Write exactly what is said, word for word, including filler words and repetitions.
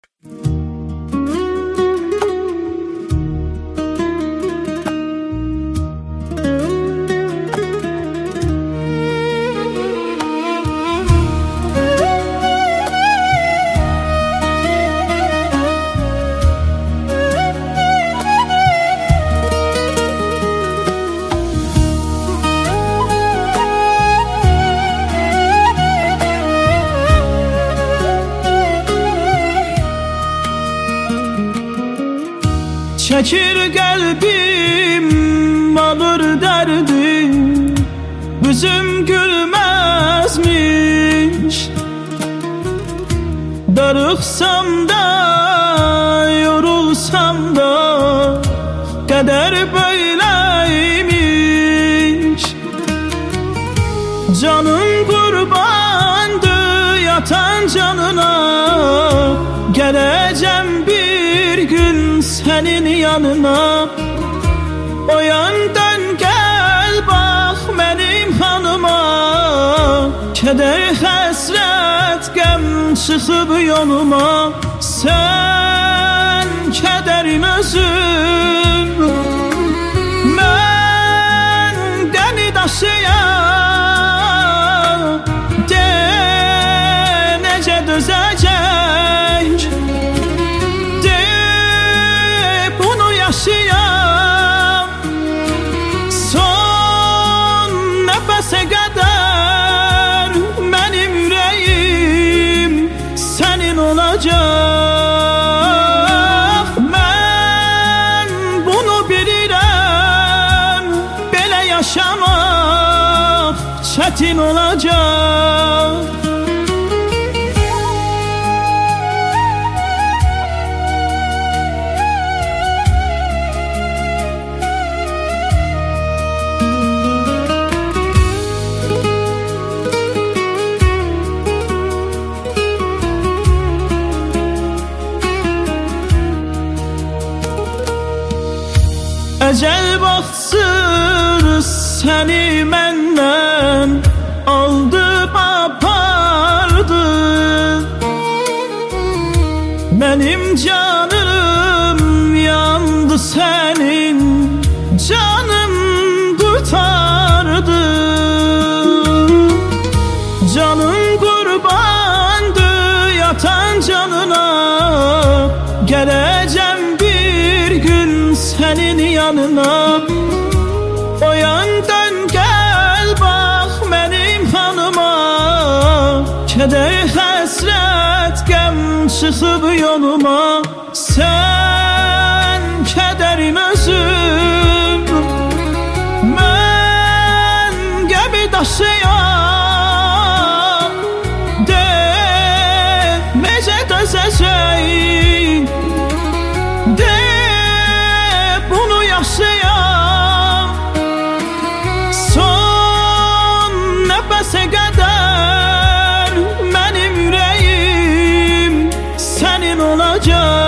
Çekir kalbim alır derdim, yüzüm gülmezmiş. Darıksam da yorulsam da kader böyleymiş. Canım kurbandı yatan canına, geleceğim bir gün senin yanına. O yandan gel bak benim hanıma, keder hasret gem çıkıp yoluma. Sen kederin özün, ben deni daşıyam. De nece dözecek, de bunu yaşayam. Son nefese kadar benim yüreğim senin olacak. Ben bunu bilirim, böyle yaşamak çetin olacak. Ecel baksın seni menden aldı apardı. Benim canım yandı, senin canım kurtardı. Canım kurbandı yatan canına, geleceğim bir gün senin yanına. O yandan gel bak benim hanıma, keder hasret gem çıkıp yoluma. Sen kederin özün, ben gibi daşıyam. De nece dözecek, de bunu yaşayam. Son nefese kadar benim yüreğim senin olacak.